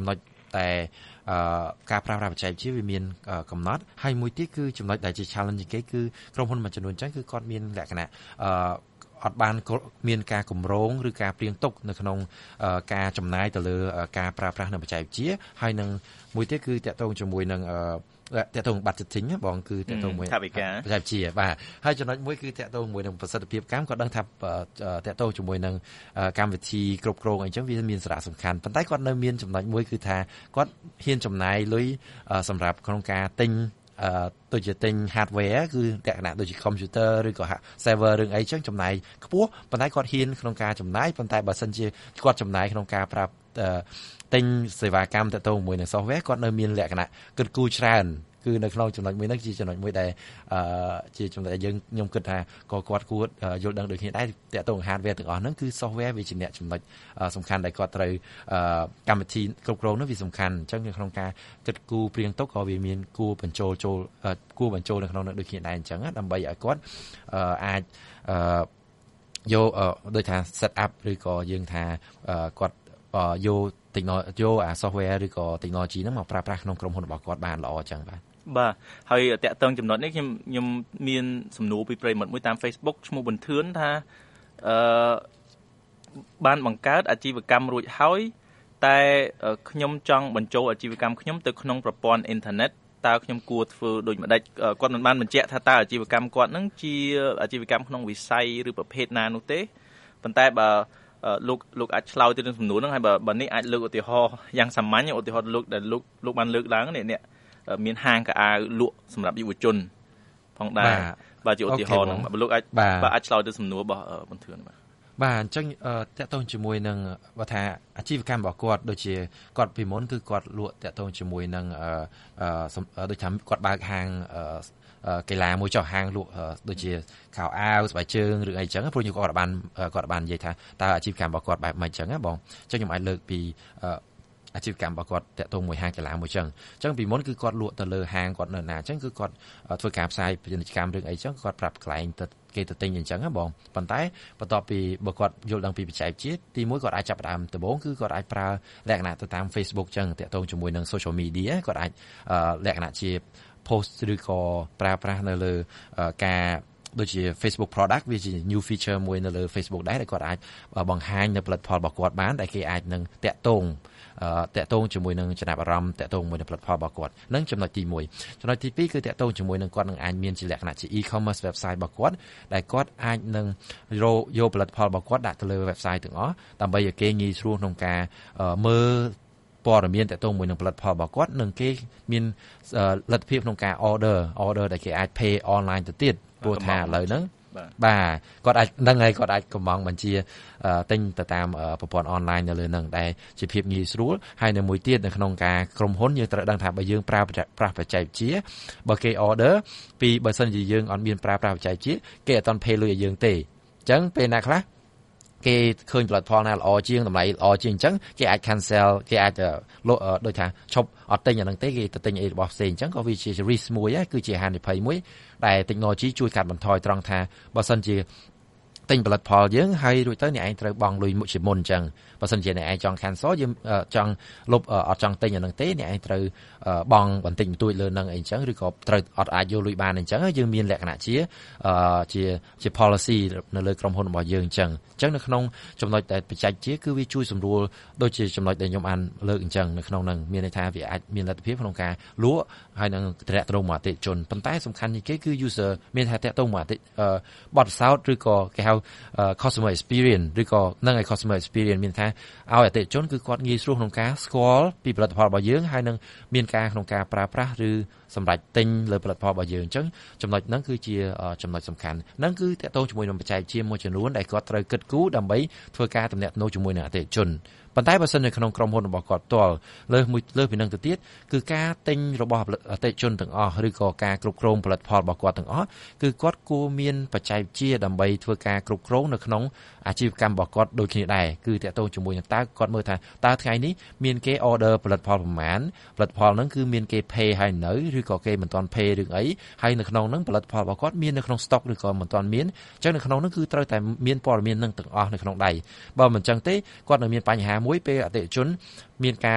តែការប្រើប្រាស់បច្ចេកវិទ្យាវាមានកំណត់ហើយមួយទៀតគឺចំណុចដែលជា challenge គេគឺក្រុមហ៊ុនមួយចំនួនអញ្ចឹងគឺគាត់មានលក្ខណៈអត់បានមានការគម្រោងឬការព្រៀងទុកនៅក្នុងការចំណាយទៅលើការប្រើប្រាស់នៅបច្ចេកវិទ្យាហើយនឹងមួយទៀតគឺតាក់ទងជាមួយនឹងតាក់ទង budgeting បងគឺតាក់ទងមួយបច្ចេកវិទ្យាបាទហើយចំណុចមួយគឺតាក់ទងជាមួយនឹងប្រសិទ្ធភាពកម្មគាត់ដឹងថាតាក់ទងជាមួយនឹងកម្មវិធីគ្រប់គ្រងអីចឹងវាមានសារៈសំខាន់ប៉ុន្តែគាត់នៅមានចំណុចមួយគឺថាគាត់ហ៊ានចំណាយលុយសម្រាប់ក្នុងការទិញដូចជាទិញ hardware គឺលក្ខណៈដូចជា computer ឬក៏ server រឿងអីចឹងចំណាយខ្ពស់ប៉ុន្តែគាត់ហ៊ានក្នុងការចំណាយប៉ុន្តែបើសិនជាគាត់ចំណាយក្នុងការប្រាប់ទិញសេវាកម្មតាក់ទងជាមួយនឹង software គាត់នៅមានលក្ខណៈគិតគូរច្រើនគឺនៅក្នុងចំណុចមួយហ្នឹងជាចំណុចមួយដែលជាចំណុចដែលខ្ញុំគិតថាក៏គាត់គួរយល់ដឹងដូចគ្នាដែរតាក់ទង hardware ទាំងអស់ហ្នឹងគឺ software វាជាអ្នកចំណុចសំខាន់ដែលគាត់ត្រូវកម្មវិធីគ្រប់គ្រងនោះវាសំខាន់អញ្ចឹងនៅក្នុងការគិតគូរព្រៀងទុកក៏វាមានគួរបញ្ចូលនៅក្នុងនោះដូចគ្នាដែរអញ្ចឹងដើម្បីឲ្យគាត់អាចយកដូចថា set up ឬក៏យើងថាគាត់យកអា software ឬក៏ technology ហ្នឹងមកប្រើប្រាស់ក្នុងក្រុមហ៊ុនរបស់គាត់បានល្អអញ្ចឹងបាទហើយតាក់ទងចំណុចនេះខ្ញុំមានសំណួរពីប្រិយមិត្តមួយតាម Facebook ឈ្មោះបន្ទឿនថាបានបង្កើតអាជីវកម្មរួចហើយតែខ្ញុំចង់បញ្ចូលអាជីវកម្មខ្ញុំទៅក្នុងប្រព័ន្ធអ៊ីនធឺណិតតើខ្ញុំគួរធ្វើដូចម្ដេចគាត់មិនបានបញ្ជាក់ថាតើអាជីវកម្មគាត់ហ្នឹងជាអាជីវកម្មក្នុងវិស័យឬប្រភេទណានោះទេប៉ុន្តែបើលោកអាចឆ្លើយទៅនឹងសំណួរហ្នឹងហើយបើនេះអាចលើកឧទាហរណ៍យ៉ាងសាមញ្ញឧទាហរណ៍លោកបានលើកឡើងនេះមានហាងកៅអៅលក់សម្រាប់យុវជនផងដែរបើជាឧទាហរណ៍ហ្នឹងបើលោកអាចឆ្លើយទៅសំណួររបស់បន្ទឿនបាទអញ្ចឹងតាក់ទងជាមួយនឹងបើថាអាជីវកម្មរបស់គាត់ដូចជាគាត់ពីមុនគឺគាត់លក់តាក់ទងជាមួយនឹងដូចថាគាត់បើកហាងកីឡាមួយចុះហាងលក់ដូចជាខោអាវស្បែកជើងឬអីចឹងព្រោះគាត់បាននិយាយថាតើអាជីវកម្មរបស់គាត់បែបម៉េចចឹងណាបងអញ្ចឹងខ្ញុំអាចលើកពីអាជីវកម្មរបស់គាត់តាក់ទងមួយហាងកីឡាមួយចឹងអញ្ចឹងពីមុនគឺគាត់លក់ទៅលើហាងគាត់នៅណាអញ្ចឹងគឺគាត់ធ្វើការផ្សាយពាណិជ្ជកម្មរឿងអីចឹងគាត់ប្រាប់កន្លែងគេទៅទិញអញ្ចឹងណាបងប៉ុន្តែបន្ទាប់ពីបើគាត់យល់ដឹងពីបច្ចេកវិទ្យាទីមួយគាត់អាចចាប់ផ្ដើមដំបូងគឺគាត់អាចប្រើលក្ខណៈទៅតាម Facebook ចឹងតាក់ទងជាមួយនឹង social media គាត់អាចលក្ខណៈជា post ឬក៏ប្រើប្រាស់នៅលើការដូចជា Facebook product វាជា new feature មួយនៅលើ Facebook ដែរដែលគាត់អាចបង្ហាញនៅផលិតផលរបស់គាត់បានដែលគេអាចនឹងតាក់ទងជាមួយនឹងចំណាប់អារម្មណ៍តាក់ទងជាមួយនឹងផលិតផលរបស់គាត់នឹងចំណុចទី1ចំណុចទី2គឺតាក់ទងជាមួយនឹងគាត់នឹងអាចមានជាលក្ខណៈជា e-commerce website របស់គាត់ដែលគាត់អាចនឹងយកផលិតផលរបស់គាត់ដាក់ទៅលើ website ទាំងអស់ដើម្បីឲ្យគេងាយស្រួលក្នុងការមើលព័ត៌មានតាក់ទងមួយនឹងផលិតផលរបស់គាត់និងគេមានលទ្ធភាពក្នុងការ order ដែលគេអាច pay online ទៅទៀតព្រោះថាឥឡូវហ្នឹងបាទគាត់អាចនឹងហើយគាត់អាចកំងបញ្ជាទិញទៅតាមប្រព័ន្ធអនឡាញនៅលើហ្នឹងដែលជាភាពងាយស្រួលហើយនៅមួយទៀតនៅក្នុងការក្រុមហ៊ុនយើងត្រូវដឹងថាបើយើងប្រើប្រាស់បច្ចេកវិទ្យាបើគេ order ពីបើសិនជាយើងអត់មានប្រើប្រាស់បច្ចេកវិទ្យាគេអត់តន់ pay លុយឲ្យយើងទេអញ្ចឹងពេលណាខ្លះគេឃើញផលិតផលណាល្អជាងតម្លៃល្អជាងអញ្ចឹងគេអាច cancel គេអាចដូចថាឈប់អត់ទិញអាហ្នឹងទេគេទៅទិញអីរបស់ផ្សេងអញ្ចឹងក៏វាជា risk មួយគឺជាហានិភ័យមួយដែល technology ជួយកាត់បន្ថយត្រង់ថាបើសិនជាទិញផលិតផលយើងហើយរួចទៅអ្នកឯងត្រូវបង់លុយមួយជាមុនអញ្ចឹងបើសិនជាអ្នកឯងចង់ cancel យើងចង់លុបអត់ចង់ទិញអាហ្នឹងទេអ្នកឯងត្រូវបង់បន្តិចបន្តួចលើហ្នឹងអីអញ្ចឹងឬក៏ត្រូវអត់អាចយកលុយបានអញ្ចឹងយើងមានលក្ខណៈជា policy នៅលើក្រុមហ៊ុនរបស់យើងអញ្ចឹងនៅក្នុងចំណុចដែលបច្ចេកវិទ្យាគឺវាជួយសម្រួលដូចជាចំណុចដែលខ្ញុំអានលើកអញ្ចឹងនៅក្នុងហ្នឹងមានន័យថាវាអាចមានលទ្ធភាពក្នុងការលក់ហើយនឹងតំណែងមកអតិថិជនប៉ុន្តែសំខាន់ជាងគេគឺ user មានថាតាក់ទងមកបទពិសោធន៍ឬក៏គេហៅ customer experience ឬក៏នឹងឲ្យ customer experience មានថាឲ្យអតិថិជនគឺគាត់ងាយស្រួលក្នុងការស្គាល់ពីផលិតផលរបស់យើងហើយនឹងមានការក្នុងការប្រើប្រាស់ឬសម្រាប់ទិញលើផលិតផលរបស់យើងអញ្ចឹងចំណុចហ្នឹងគឺជាចំណុចសំខាន់ហ្នឹងគឺតាក់ទងជាមួយនឹងបច្ចេកវិទ្យាមួយចំនួនដែលគាត់ត្រូវគិតគូរដើម្បីធ្វើការទំនាក់ទំនងជាមួយនឹងអតិថិជនប៉ុន្តែបើសិននៅក្នុងក្រុមហ៊ុនរបស់គាត់ផ្ទាល់លើពីនឹងទៅទៀតគឺការទិញរបស់អតិថិជនទាំងអស់ឬក៏ការគ្រប់គ្រងផលិតផលរបស់គាត់ទាំងអស់គឺគាត់គួរមានបច្ចេកវិទ្យាដើម្បីធ្វើការគ្រប់គ្រងនៅក្នុងអាជីវកម្មរបស់គាត់ដូចគ្នាដែរគឺតាក់ទងជាមួយនឹងតើគាត់មើលថាតើថ្ងៃនេះមានគេ order ផលិតផលប្រមាណផលិតផលហ្នឹងគឺមានគេ pay ហើយនៅឬក៏គេមិនទាន់ pay រឿងអីហើយនៅក្នុងហ្នឹងផលិតផលរបស់គាត់មាននៅក្នុង stock ឬក៏មិនទាន់មានអញ្ចឹងនៅក្នុងហ្នឹងគឺត្រូវតែមានព័ត៌មានហ្នឹងទាំងអស់នៅក្នុងដៃបើមិនអញ្ចឹងទេគាត់នឹងមានបញ្ហាមួយពេលអតិថិជនមានការ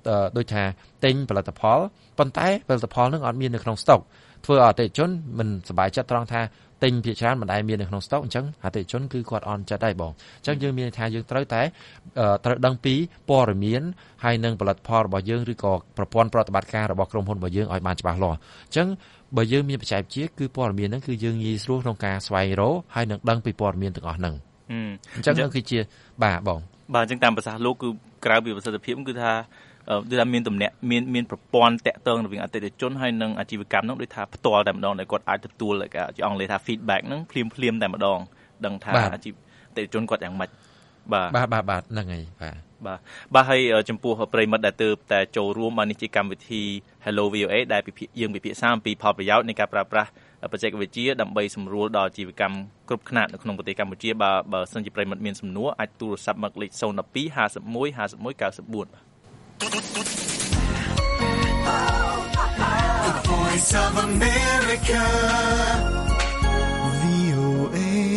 ដូចថាទិញផលិតផលប៉ុន្តែផលិតផលនឹងអត់មាននៅក្នុងស្តុកធ្វើឲ្យអតិថិជនមិនសប្បាយចិត្តត្រង់ថាទិញភាគច្រើនមិនដែលមាននៅក្នុងស្តុកអញ្ចឹងអតិថិជនគឺគាត់អន់ចិត្តហើយបងអញ្ចឹងយើងមានថាយើងត្រូវតែត្រូវដឹងពីព័ត៌មានហើយនឹងផលិតផលរបស់យើងឬក៏ប្រព័ន្ធប្រតិបត្តិការរបស់ក្រុមហ៊ុនរបស់យើងឲ្យបានច្បាស់លាស់អញ្ចឹងបើយើងមានបច្ចេកវិទ្យាគឺព័ត៌មានហ្នឹងគឺយើងងាយស្រួលក្នុងការស្វែងរកហើយនឹងដឹងពីព័ត៌មានទាំងអស់ហ្នឹងអញ្ចឹងគឺជាបាទបងបាទអញ្ចឹងតាមភាសាលោកគឺក្រៅពីប្រសិទ្ធភាពគឺថាដូចថាមានមានប្រព័ន្ធតាក់ទងរវាងអតិថិជនហើយនិងអាជីវកម្មហ្នឹងដូចថាផ្ទាល់តែម្ដងដែលគាត់អាចទទួលជាអង់គ្លេសថា feedback ហ្នឹងភ្លាមតែម្ដងដឹងថាអាជីវអតិថិជនគាត់យ៉ាងម៉េចបាទហ្នឹងហើយបាទហើយចំពោះប្រិមិត្តដែលទើបតែចូលរួមបាននេះជាកម្មវិធី Hello VOA ដែលយើងពិភាក្សាអំពីផលប្រយោជន៍នៃការប្រើប្រាស់បច្ចេកវិទ្យាដើម្បីសម្រួលដល់អាជីវកម្មគ្រប់ខ្នាតនៅក្នុងប្រទេសកម្ពុជាបើសិនជាប្រិមិត្តមានសំណួរអាចទូរស័ព្ទមកលេខ012 51 51 94 The Voice of America, VOA.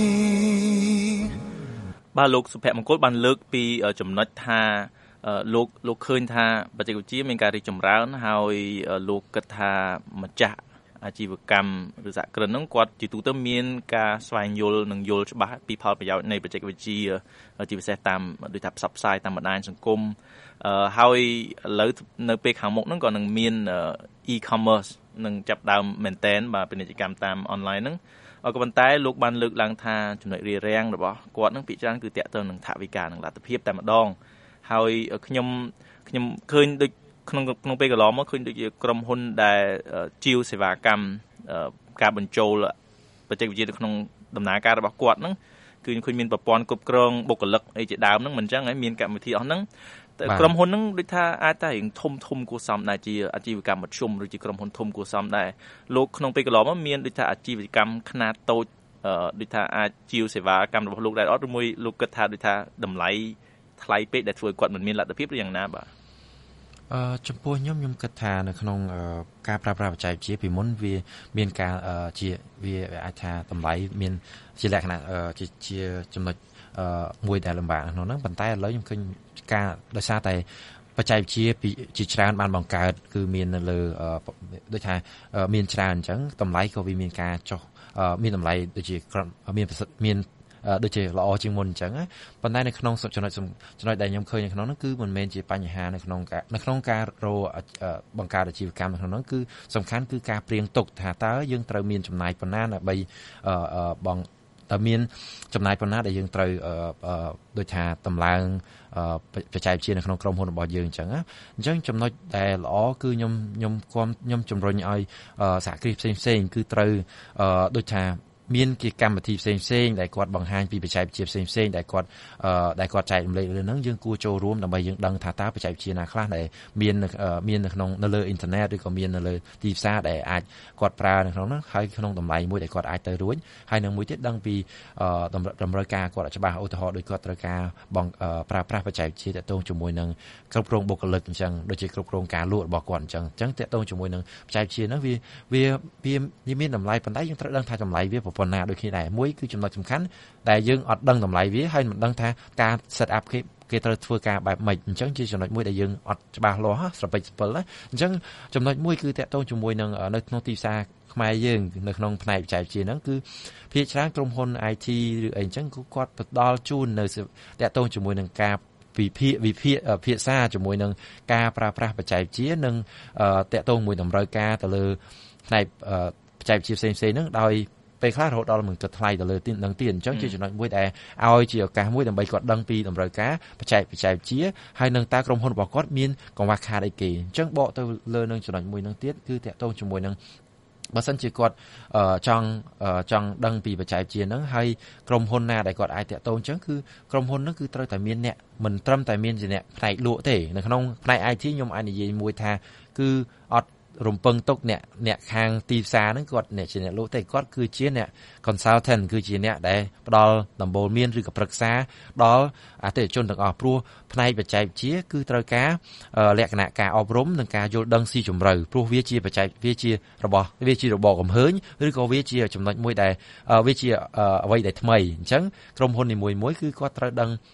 បាទលោកសុភមង្គលបានលើកពីចំណុចថាលោកឃើញថាបច្ចេកវិទ្យាមានការរីកចម្រើនហើយលោកគិតថាម្ចាស់អាជីវកម្មឬសហគ្រិនហ្នឹងគាត់ជាទូទៅមានការស្វែងយល់និងយល់ច្បាស់ពីផលប្រយោជន៍នៃបច្ចេកវិទ្យាជាពិសេសតាមដូចថាផ្សព្វផ្សាយតាមបណ្ដាញសង្គមហើយឥឡូវនៅពេលខាងមុខហ្នឹងក៏នឹងមាន e-commerce នឹងចាប់ដើមមែនតែនបាទពាណិជ្ជកម្មតាមអនឡាញហ្នឹងក៏ប៉ុន្តែលោកបានលើកឡើងថាចំណុចរារាំងរបស់គាត់នឹងភាគច្រើនគឺតាក់ទងនឹងថវិកានិងលទ្ធភាពតែម្ដងហើយខ្ញុំឃើញដូចក្នុងពេលកន្លងមកឃើញដូចជាក្រុមហ៊ុនដែលជាវសេវាកម្មការបញ្ចូលបច្ចេកវិទ្យាទៅក្នុងដំណើរការរបស់គាត់ហ្នឹងគឺឃើញមានប្រព័ន្ធគ្រប់គ្រងបុគ្គលិកអីជាដើមហ្នឹងមិនអញ្ចឹងហើយមានកម្មវិធីអស់ហ្នឹងតែក្រុមហ៊ុនហ្នឹងដូចថាអាចតែរៀងធំគួរសមដែរជាអាជីវកម្មមធ្យមឬជាក្រុមហ៊ុនធំគួរសមដែរលោកក្នុងពេលកន្លងមកមានដូចថាអាជីវកម្មខ្នាតតូចដូចថាអាចជាវសេវាកម្មរបស់លោកដែរអត់ឬមួយលោកគិតថាដូចថាតម្លៃថ្លៃពេកដែលធ្វើឲ្យគាត់មិនមានលទ្ធភាពឬយ៉ាងណាបាទចំពោះខ្ញុំគិតថានៅក្នុងការប្រើប្រាស់បច្ចេកវិទ្យាពីមុនវាមានការជាវាអាចថាតម្លៃមានជាលក្ខណៈជាចំណុចមួយដែលលំបាកក្នុងហ្នឹងប៉ុន្តែឥឡូវខ្ញុំឃើញការដោយសារតែបច្ចេកវិទ្យាជាច្រើនបានបង្កើតគឺមាននៅលើដូចថាមានច្រើនអញ្ចឹងតម្លៃក៏វាមានការចុះមានតម្លៃដូចជាមានដូចជាល្អជាងមុនអញ្ចឹងប៉ុន្តែនៅក្នុងចំណុចដែលខ្ញុំឃើញនៅក្នុងនោះគឺមិនមែនជាបញ្ហានៅក្នុងការរកបង្កើតអាជីវកម្មនៅក្នុងនោះគឺសំខាន់គឺការព្រៀងទុកថាតើយើងត្រូវមានចំណាយប៉ុណ្ណាដើម្បីតើមានចំណាយប៉ុណ្ណាដែលយើងត្រូវដូចថាតម្លើងបច្ចេកវិទ្យានៅក្នុងក្រុមហ៊ុនរបស់យើងអញ្ចឹងចំណុចដែលល្អគឺខ្ញុំជំរុញឲ្យសហគ្រាសផ្សេងគឺត្រូវដូចថាមានគេកម្មវិធីផ្សេងដែលគាត់បង្ហាញពីបច្ចេកវិទ្យាផ្សេងដែលគាត់ចែករំលែកលើហ្នឹងយើងគួរចូលរួមដើម្បីយើងដឹងថាតើបច្ចេកវិទ្យាណាខ្លះដែលមាននៅក្នុងនៅលើអ៊ីនធឺណិតឬក៏មាននៅលើទីផ្សារដែលអាចគាត់ប្រើនៅក្នុងហ្នឹងហើយក្នុងតម្លៃមួយដែលគាត់អាចទៅរួចហើយនឹងមួយទៀតដឹងពីតម្រូវការគាត់ច្បាស់ឧទាហរណ៍ដូចគាត់ត្រូវការប្រើប្រាស់បច្ចេកវិទ្យាទាក់ទងជាមួយនឹងគ្រប់គ្រងបុគ្គលិកអញ្ចឹងដូចជាគ្រប់គ្រងការលក់របស់គាត់អញ្ចឹងទាក់ទងជាមួយនឹងបច្ចេកវិទ្យាហ្នឹងវាមានតម្លៃប៉ុន្តែយើងត្រូវដឹងថាតម្លៃវាប៉ុណ្ណាដូចគ្នាដែរមួយគឺចំណុចសំខាន់ដែលយើងអត់ដឹងតម្លៃវាហើយមិនដឹងថាការ set up គេត្រូវធ្វើការបែបម៉េចអញ្ចឹងជាចំណុចមួយដែលយើងអត់ច្បាស់លាស់ស្រពេចស្ពិលណាអញ្ចឹងចំណុចមួយគឺតាក់ទងជាមួយនឹងនៅក្នុងទីផ្សារខ្មែរយើងនៅក្នុងផ្នែកបច្ចេកវិទ្យាហ្នឹងគឺភាគច្រើនក្រុមហ៊ុន IT ឬអីអញ្ចឹងគាត់ផ្ដល់ជូននៅតាក់ទងជាមួយនឹងការភាសាជាមួយនឹងការប្រើប្រាស់បច្ចេកវិទ្យានិងតាក់ទងមួយតម្រូវការទៅលើផ្នែកបច្ចេកវិទ្យាផ្សេងៗហ្នឹងដោយពេលខ្លះរហូតដល់មិនគិតថ្លៃទៅលើនឹងទៀតអញ្ចឹងជាចំណុចមួយដែលឲ្យជាឱកាសមួយដើម្បីគាត់ដឹងពីតម្រូវការបច្ចេកវិទ្យាហើយនឹងតើក្រុមហ៊ុនរបស់គាត់មានកង្វះខាតអីគេអញ្ចឹងបកទៅលើនឹងចំណុចមួយនឹងទៀតគឺតាក់ទងជាមួយនឹងបើសិនជាគាត់ចង់ដឹងពីបច្ចេកវិទ្យាហ្នឹងហើយក្រុមហ៊ុនណាដែលគាត់អាចតាក់ទងអញ្ចឹងគឺក្រុមហ៊ុនហ្នឹងគឺត្រូវតែមានអ្នកមិនត្រឹមតែមានជាអ្នកផ្នែកលក់ទេនៅក្នុងផ្នែក IT ខ្ញុំអាចនិយាយមួយថាគឺអត់រំពឹងទុកអ្នកខាងទីផ្សារហ្នឹងគាត់អ្នកជាអ្នកលក់ទេគាត់គឺជាអ្នក consultant គឺជាអ្នកដែលផ្ដល់ដំបូន្មានឬក៏ប្រឹក្សាដល់អតិថិជនទាំងអស់ព្រោះផ្នែកបច្ចេកវិទ្យាគឺត្រូវការលក្ខណៈការអប់រំនិងការយល់ដឹងស៊ីជម្រៅព្រោះវាជាបច្ចេកវាជារបបកំហើញឬក៏វាជាចំណុចមួយដែលវាជាអ្វីដែលថ្មីអញ្ចឹងក្រុមហ៊ុននីមួយៗគឺគាត់ត្រូវដឹង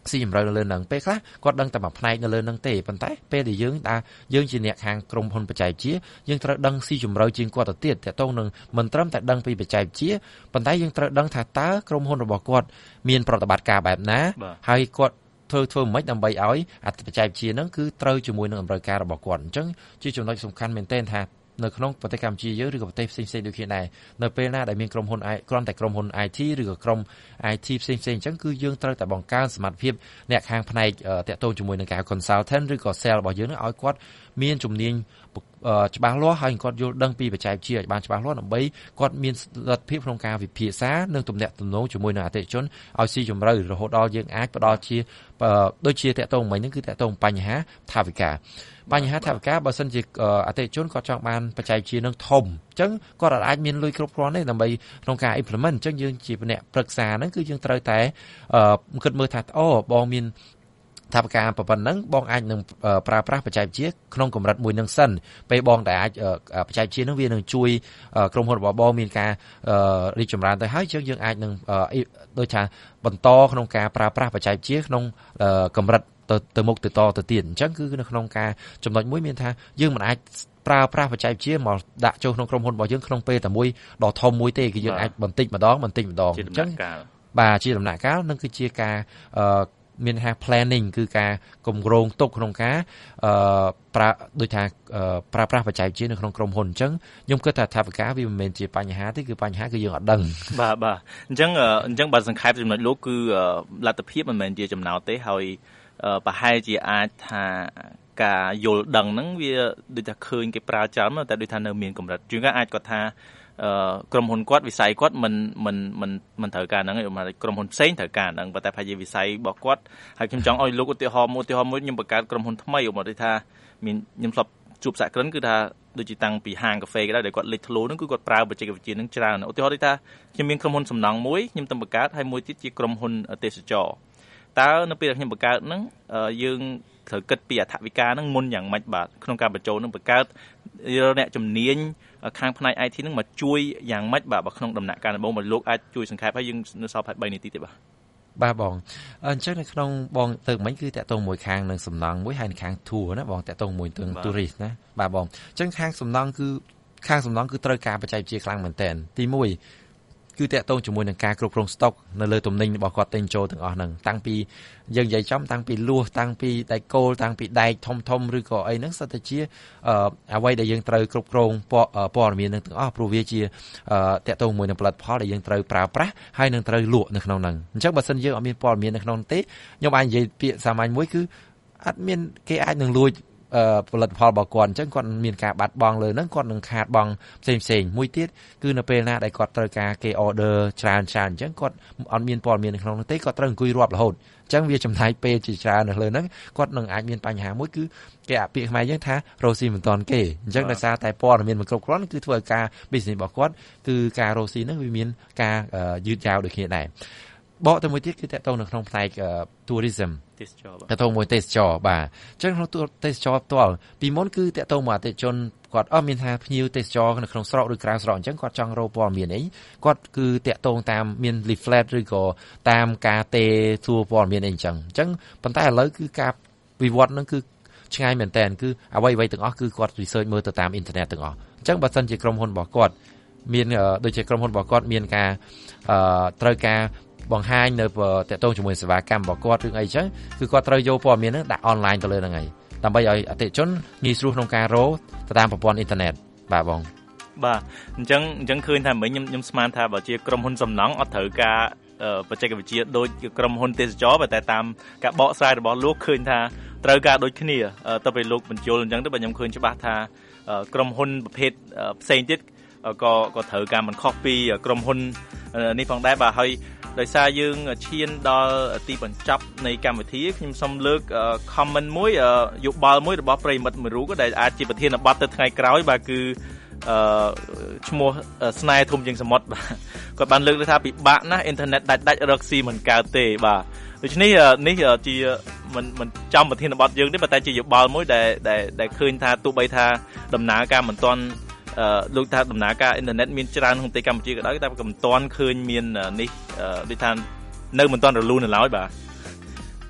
ស៊ីជំរឿននៅលើនឹងពេលខ្លះគាត់ដឹងតែមួយផ្នែកនៅលើនឹងទេប៉ុន្តែពេលដែលយើងជាអ្នកខាងក្រុមហ៊ុនបច្ចេកវិទ្យាយើងត្រូវដឹងស៊ីជំរឿជាងគាត់ទៅទៀតតើតោងនឹងមិនត្រឹមតែដឹងពីបច្ចេកវិទ្យាប៉ុន្តែយើងត្រូវដឹងថាតើក្រុមហ៊ុនរបស់គាត់មានប្រតិបត្តិការបែបណាហើយគាត់ធ្វើមិនដើម្បីឲ្យអត្ថបច្ចេកវិទ្យាហ្នឹងគឺត្រូវជាមួយនឹងតម្រូវការរបស់គាត់អញ្ចឹងជាចំណុចសំខាន់មែនទែនថានៅក្នុងប្រទេសកម្ពុជាយើងឬក៏ប្រទេសផ្សេងៗដូចគ្នាដែរនៅពេលណាដែលមានក្រុមហ៊ុនគ្រាន់តែក្រុមហ៊ុន IT ឬក៏ក្រុម IT ផ្សេងៗអញ្ចឹងគឺយើងត្រូវតែបង្កើនសមត្ថភាពអ្នកខាងផ្នែកតាក់ទងជាមួយនឹងការ consultant ឬក៏ sale របស់យើងឲ្យគាត់មានជំនាញច្បាស់លាស់ហើយគាត់យល់ដឹងពីបច្ចេកវិទ្យាឲ្យបានច្បាស់លាស់ដើម្បីគាត់មានលទ្ធភាពក្នុងការវិភាសានិងទំនាក់ទំនងជាមួយនឹងអតិថិជនឲ្យស៊ីជម្រៅរហូតដល់យើងអាចផ្ដល់ជាដូចជាតាក់ទងមិញហ្នឹងគឺតាក់ទងបញ្ហាថវិកាបើសិនជាអតិថិជនគាត់ចង់បានបច្ចេកវិទ្យានឹងធំអញ្ចឹងគាត់អាចមានលុយគ្រប់គ្រាន់ទេដើម្បីក្នុងការ implement អញ្ចឹងយើងជាអ្នកប្រឹក្សាហ្នឹងគឺយើងត្រូវតែគិតមើលថាបងមានថាបការប៉ុណ្ណឹងបងអាចនឹងប្រើប្រាស់បច្ចេកវិទ្យាក្នុងកម្រិតមួយនឹងសិនពេលបងតែអាចបច្ចេកវិទ្យានឹងវានឹងជួយក្រុមហ៊ុនរបស់បងមានការរីកចម្រើនទៅហើយយើងអាចនឹងដូចថាបន្តក្នុងការប្រើប្រាស់បច្ចេកវិទ្យាក្នុងកម្រិតទៅមុខទៅទៀតអញ្ចឹងគឺនៅក្នុងការចំណុចមួយមានថាយើងមិនអាចប្រើប្រាស់បច្ចេកវិទ្យាមកដាក់ចូលក្នុងក្រុមហ៊ុនរបស់យើងក្នុងពេលតែមួយដ៏ធំមួយទេគឺយើងអាចបន្តិចម្ដងអញ្ចឹងបាទជាដំណាក់កាលនឹងគឺជាការមានថា planning គឺការគម្រោងទុកក្នុងការដូចថាប្រើប្រាស់បច្ចេកវិទ្យានៅក្នុងក្រុមហ៊ុនអញ្ចឹងខ្ញុំគិតថាថវិកាវាមិនមែនជាបញ្ហាទេគឺបញ្ហាគឺយើងអត់ដឹងបាទអញ្ចឹងបើសង្ខេបចំណុចលោកគឺលទ្ធភាពមិនមែនជាចំណោទទេហើយប្រហែលជាអាចថាការយល់ដឹងហ្នឹងវាដូចថាឃើញគេប្រើច្រើនតែដូចថានៅមានកម្រិតជាងអាចគាត់ថាក្រុមហ៊ុនគាត់វិស័យគាត់មិនត្រូវការហ្នឹងឯងក្រុមហ៊ុនផ្សេងត្រូវការហ្នឹងប៉ុន្តែប្រហែលជាវិស័យរបស់គាត់ហើយខ្ញុំចង់ឲ្យលោកឧទាហរណ៍មួយខ្ញុំបង្កើតក្រុមហ៊ុនថ្មីឧបមាដូចថាមានខ្ញុំធ្លាប់ជួបសហគ្រិនគឺថាដូចជាតាំងពីហាងកាហ្វេក៏ដោយគាត់លេចធ្លោហ្នឹងគឺគាត់ប្រើបច្ចេកវិទ្យាហ្នឹងច្រើនឧទាហរណ៍ដូចថាខ្ញុំមានក្រុមហ៊ុនសំណង់មួយខ្ញុំទៅបង្កើតហើយមួយទៀតជាក្រុមហ៊ុនទេសចរតើនៅពេលដែលខ្ញុំបង្កើតហ្នឹងយើងត្រូវគិតពីអត្ថវិកាហ្នឹងមុនយ៉ាងម៉េចបាទក្នុងការបញ្ចូលនឹងបង្កើតអ្នកជំនាញខាងផ្នែក IT ហ្នឹងមកជួយយ៉ាងម៉េចបាទក្នុងដំណាក់កាលដំបូងមកលោកអាចជួយសង្ខេបឲ្យយើងនៅសល់3នាទីទេបាទបងអញ្ចឹងនៅក្នុងបងទៅមិញគឺតាក់ទងមួយខាងនឹងសំណង់មួយហើយខាង tour ណាបងតាក់ទងមួយទាំង tourist ណាបាទបងអញ្ចឹងខាងសំណង់គឺត្រូវការបច្ចេកវិទ្យាខ្លាំងមែនតើទី1គឺតាក់ទងជាមួយនឹងការគ្រប់គ្រងស្តុកនៅលើទំនិញរបស់គាត់ទិញចូលទាំងអស់ហ្នឹងតាំងពីយើងនិយាយចំតាំងពីលួសតាំងពីដែកគោលតាំងពីដែកធំឬក៏អីហ្នឹងសិតតែជាអ្វីដែលយើងត្រូវគ្រប់គ្រងព័ត៌មាននឹងទាំងអស់ព្រោះវាជាតាក់ទងមួយនឹងផលិតផលដែលយើងត្រូវប្រើប្រាស់ហើយនឹងត្រូវលក់នៅក្នុងហ្នឹងអញ្ចឹងបើសិនយើងអត់មានព័ត៌មាននៅក្នុងទេខ្ញុំអាចនិយាយពាក្យសាមញ្ញមួយគឺអត់មានគេអាចនឹងលួចផលិតផលរបស់គាត់អញ្ចឹងគាត់មានការបាត់បង់លើហ្នឹងគាត់នឹងខាតបង់ផ្សេងមួយទៀតគឺនៅពេលណាដែលគាត់ត្រូវការគេ order ច្រើនអញ្ចឹងគាត់អត់មានព័ត៌មាននៅក្នុងនោះទេគាត់ត្រូវអង្គុយរាប់រហូតអញ្ចឹងវាចំណាយពេលជាច្រើននៅលើហ្នឹងគាត់នឹងអាចមានបញ្ហាមួយគឺគេអាពាក្យខ្មែរយើងថារកស៊ីមិនទាន់គេអញ្ចឹងដោយសារតែព័ត៌មានមិនគ្រប់គ្រាន់គឺធ្វើឲ្យការ business របស់គាត់គឺការរកស៊ីហ្នឹងវាមានការយឺតយ៉ាវដូចគ្នាដែរបកទៅមួយទៀតគឺតកតងនៅក្នុងផ្នែក tourism ទេសចរតកតងមួយទេសចរបាទអញ្ចឹងក្នុងទេសចរផ្ទាល់ពីមុនគឺតកតងមកអតិថិជនគាត់មានថាភ្ញៀវទេសចរនៅក្នុងស្រុកឬក្រៅស្រុកអញ្ចឹងគាត់ចង់រកព័ត៌មានអីគាត់គឺតកតងតាមមាន leaflet ឬក៏តាមការសួរព័ត៌មានអីអញ្ចឹងប៉ុន្តែឥឡូវគឺការវិវត្តហ្នឹងគឺឆ្ងាយមែនតើគឺអ្វីទាំងអស់គឺគាត់ research មើលទៅតាមអ៊ីនធឺណិតទាំងអស់អញ្ចឹងបើសិនជាក្រុមហ៊ុនរបស់គាត់មានដូចជាក្រុមហ៊ុនរបស់គាត់មានការត្រូវការបង្ហាញនៅតកតងជាមួយសេវាកម្មរបស់គាត់ឬអីចឹងគឺគាត់ត្រូវយកព័ត៌មានហ្នឹងដាក់អនឡាញទៅលើហ្នឹងហើយដើម្បីឲ្យអតិថិជនងាយស្រួលក្នុងការរកទៅតាមប្រព័ន្ធអ៊ីនធឺណិតបាទបងបាទអញ្ចឹងឃើញថាមិញខ្ញុំស្មានថាបើជាក្រុមហ៊ុនសំណង់អត់ត្រូវការបច្ចេកវិទ្យាដូចក្រុមហ៊ុនទេសចរតែតាមការបកស្រាយរបស់លោកឃើញថាត្រូវការដូចគ្នាទៅពេលលោកបញ្យល់អញ្ចឹងទៅបើខ្ញុំឃើញច្បាស់ថាក្រុមហ៊ុនប្រភេទផ្សេងទៀតក៏ត្រូវការមិនខុសពីក្រុមហ៊ុននេះផងដែរបាទហើយដោយសារយើងឈានដល់ទីបញ្ចប់នៃកម្មវិធីខ្ញុំសូមលើក comment មួយយោបល់មួយរបស់ប្រិមិត្តមួយរូបដែលអាចជាប្រធានបទទៅថ្ងៃក្រោយបាទគឺឈ្មោះស្នេហ៍ធំជាងសមុទ្របាទគាត់បានលើកថាពិបាកណាស់អ៊ីនធឺណិតដាច់រកស៊ីមិនកើតទេបាទដូច្នេះនេះជាមិនចំប្រធានបទយើងទេប៉ុន្តែជាយោបល់មួយដែលឃើញថាទោះបីថាដំណើរការមិនទាន់លោកថាដំណើរការអ៊ីនធឺណិតមានច្រើនក្នុងប្រទេសកម្ពុជាក៏ដោយតែក៏មិនទាន់ឃើញមាននេះដូចថានៅមិនទាន់រលូននៅឡើយបាទ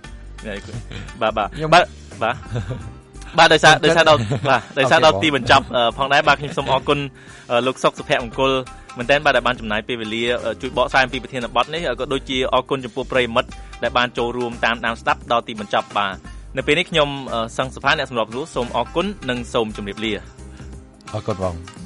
បាទដោយសារដល់ទីបញ្ចប់ផងដែរបាទខ្ញុំសូមអរគុណលោកសុកសុភមង្គលមែនតើបាទដែលបានចំណាយពេលវេលាជួយបកស្រាយអំពីប្រធានបទនេះក៏ដូចជាអរគុណចំពោះប្រិយមិត្តដែលបានចូលរួមតាមដានស្ដាប់ដល់ទីបញ្ចប់បាទនៅពេលនេះខ្ញុំសង្ឃសុផាអ្នកសម្របខ្លួនសូមអរគុណនិងសូមជម្រាបលាអរគុណបង